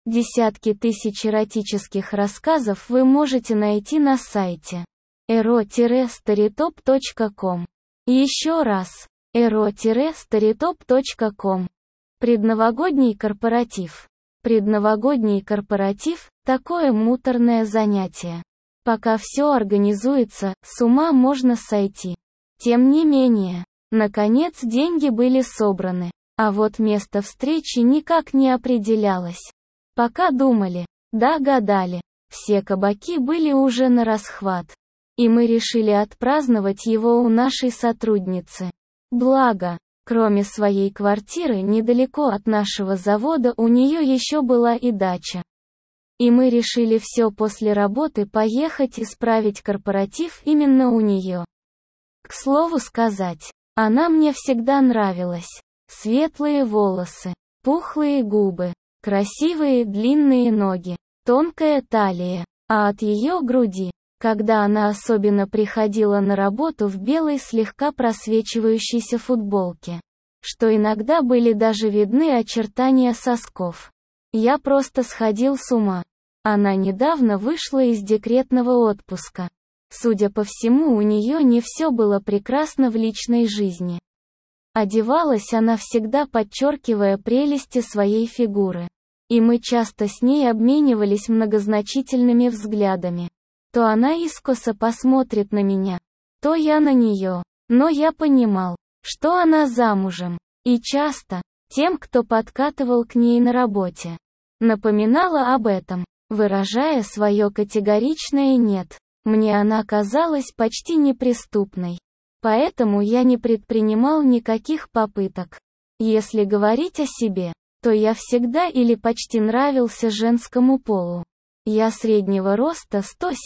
Десятки тысяч эротических рассказов вы можете найти на сайте ero-storytop.com. Еще раз, ero-storytop.com. Предновогодний корпоратив. Предновогодний корпоратив – такое муторное занятие. Пока все организуется, с ума можно сойти. Тем не менее, наконец деньги были собраны, а вот место встречи никак не определялось. Пока думали, да гадали, все кабаки были уже на расхват. И мы решили отпраздновать его у нашей сотрудницы. Благо, кроме своей квартиры недалеко от нашего завода у нее еще была и дача. И мы решили все после работы поехать и справить корпоратив именно у нее. К слову сказать, она мне всегда нравилась. Светлые волосы, пухлые губы, красивые длинные ноги, тонкая талия, а от ее груди, когда она особенно приходила на работу в белой слегка просвечивающейся футболке, что иногда были даже видны очертания сосков. Я просто сходил с ума. Она недавно вышла из декретного отпуска. Судя по всему, у нее не все было прекрасно в личной жизни. Одевалась она всегда, подчеркивая прелести своей фигуры. И мы часто с ней обменивались многозначительными взглядами. То она искоса посмотрит на меня, то я на нее. Но я понимал, что она замужем. И часто, тем, кто подкатывал к ней на работе, напоминала об этом, выражая свое категоричное «нет». Мне она казалась почти неприступной. Поэтому я не предпринимал никаких попыток. Если говорить о себе, то я всегда или почти нравился женскому полу. Я среднего роста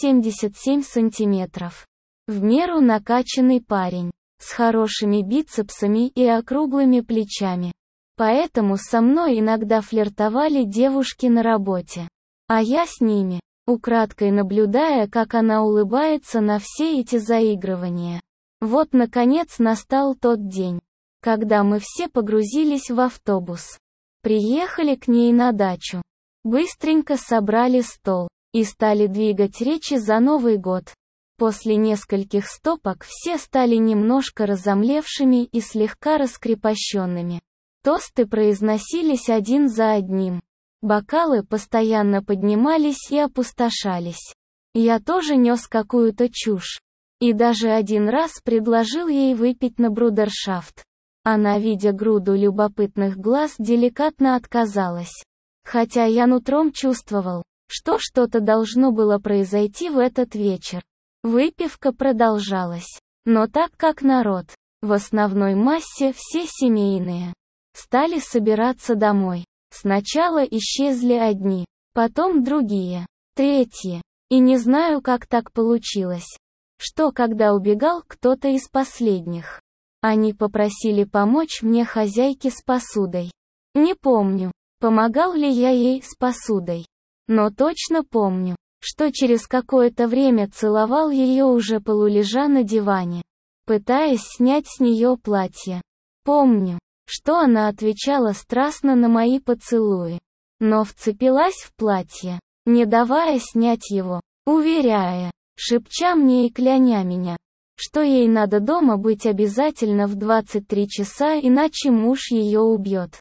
177 сантиметров. В меру накачанный парень, с хорошими бицепсами и округлыми плечами. Поэтому со мной иногда флиртовали девушки на работе. А я с ними, украдкой наблюдая, как она улыбается на все эти заигрывания. Вот наконец настал тот день, когда мы все погрузились в автобус. Приехали к ней на дачу. Быстренько собрали стол и стали двигать речи за Новый год. После нескольких стопок все стали немножко разомлевшими и слегка раскрепощенными. Тосты произносились один за одним. Бокалы постоянно поднимались и опустошались. Я тоже нес какую-то чушь. И даже один раз предложил ей выпить на брудершафт. Она, видя груду любопытных глаз, деликатно отказалась. Хотя я нутром чувствовал, что что-то должно было произойти в этот вечер. Выпивка продолжалась. Но так как народ, в основной массе все семейные, стали собираться домой. Сначала исчезли одни, потом другие, третьи. И не знаю, как так получилось, что когда убегал кто-то из последних, они попросили помочь мне хозяйке с посудой. Не помню, помогал ли я ей с посудой. Но точно помню, что через какое-то время целовал ее уже полулежа на диване, пытаясь снять с нее платье. Помню, что она отвечала страстно на мои поцелуи, но вцепилась в платье, не давая снять его, уверяя, шепча мне и кляня меня, что ей надо дома быть обязательно в 23 часа, иначе муж ее убьет.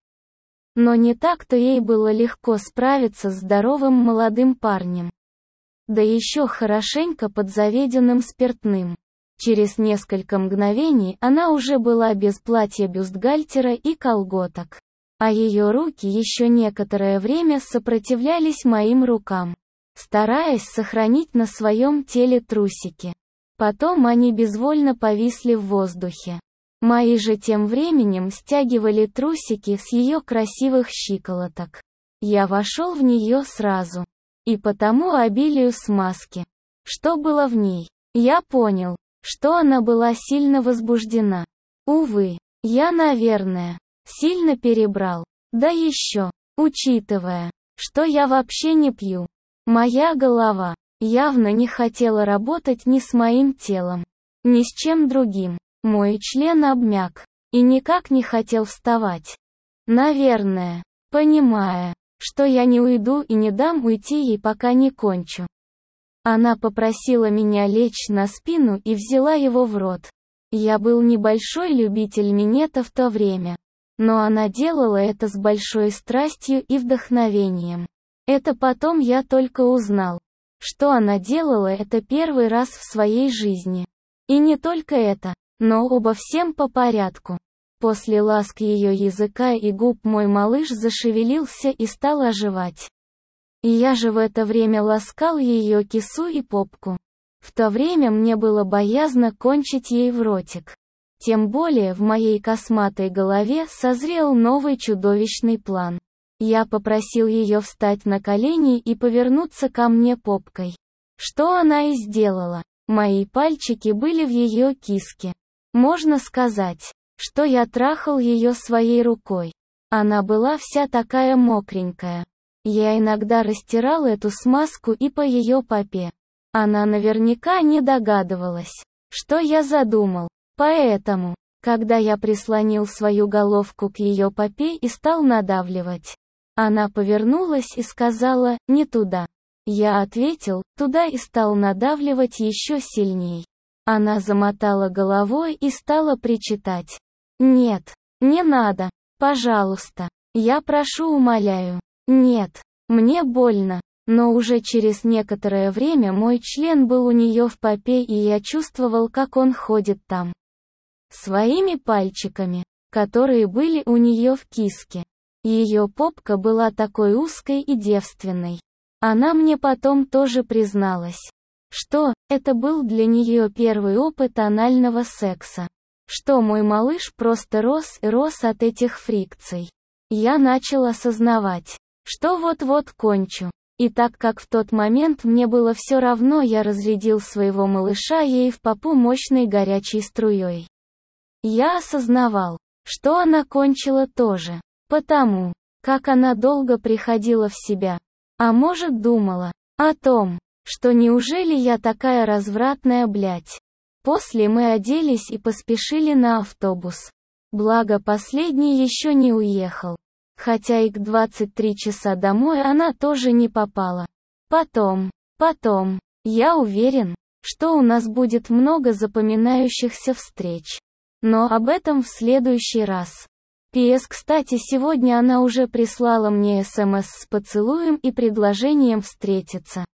Но не так-то ей было легко справиться с здоровым молодым парнем. Да еще хорошенько подзаведенным спиртным. Через несколько мгновений она уже была без платья, бюстгальтера и колготок. А ее руки еще некоторое время сопротивлялись моим рукам, стараясь сохранить на своем теле трусики. Потом они безвольно повисли в воздухе. Мои же тем временем стягивали трусики с ее красивых щиколоток. Я вошел в нее сразу. И по тому обилию смазки, что было в ней, я понял, что она была сильно возбуждена. Увы, я, наверное, сильно перебрал. Да еще, учитывая, что я вообще не пью. Моя голова явно не хотела работать ни с моим телом, ни с чем другим. Мой член обмяк и никак не хотел вставать. Наверное, понимая, что я не уйду и не дам уйти ей, пока не кончу. Она попросила меня лечь на спину и взяла его в рот. Я был небольшой любитель минета в то время. Но она делала это с большой страстью и вдохновением. Это потом я только узнал, что она делала это первый раз в своей жизни. И не только это, но обо всем по порядку. После ласк ее языка и губ мой малыш зашевелился и стал оживать. И я же в это время ласкал ее кису и попку. В то время мне было боязно кончить ей в ротик. Тем более в моей косматой голове созрел новый чудовищный план. Я попросил ее встать на колени и повернуться ко мне попкой. Что она и сделала. Мои пальчики были в ее киске. Можно сказать, что я трахал ее своей рукой. Она была вся такая мокренькая. Я иногда растирал эту смазку и по ее попе. Она наверняка не догадывалась, что я задумал. Поэтому, когда я прислонил свою головку к ее попе и стал надавливать, она повернулась и сказала: «Не туда». Я ответил: «Туда» и стал надавливать еще сильней. Она замотала головой и стала причитать: «Нет, не надо, пожалуйста, я прошу, умоляю». Нет, мне больно. Но уже через некоторое время мой член был у нее в попе, и я чувствовал, как он ходит там. Своими пальчиками, которые были у нее в киске. Ее попка была такой узкой и девственной. Она мне потом тоже призналась, что это был для нее первый опыт анального секса. Что мой малыш просто рос и рос от этих фрикций. Я начал осознавать, что вот-вот кончу. И так как в тот момент мне было все равно, я разрядил своего малыша ей в попу мощной горячей струей. Я осознавал, что она кончила тоже, потому как она долго приходила в себя. А может, думала о том, что неужели я такая развратная, блядь. После мы оделись и поспешили на автобус. Благо последний еще не уехал. Хотя и к 23 часа домой она тоже не попала. Потом, я уверен, что у нас будет много запоминающихся встреч. Но об этом в следующий раз. П.С. Кстати, сегодня она уже прислала мне СМС с поцелуем и предложением встретиться.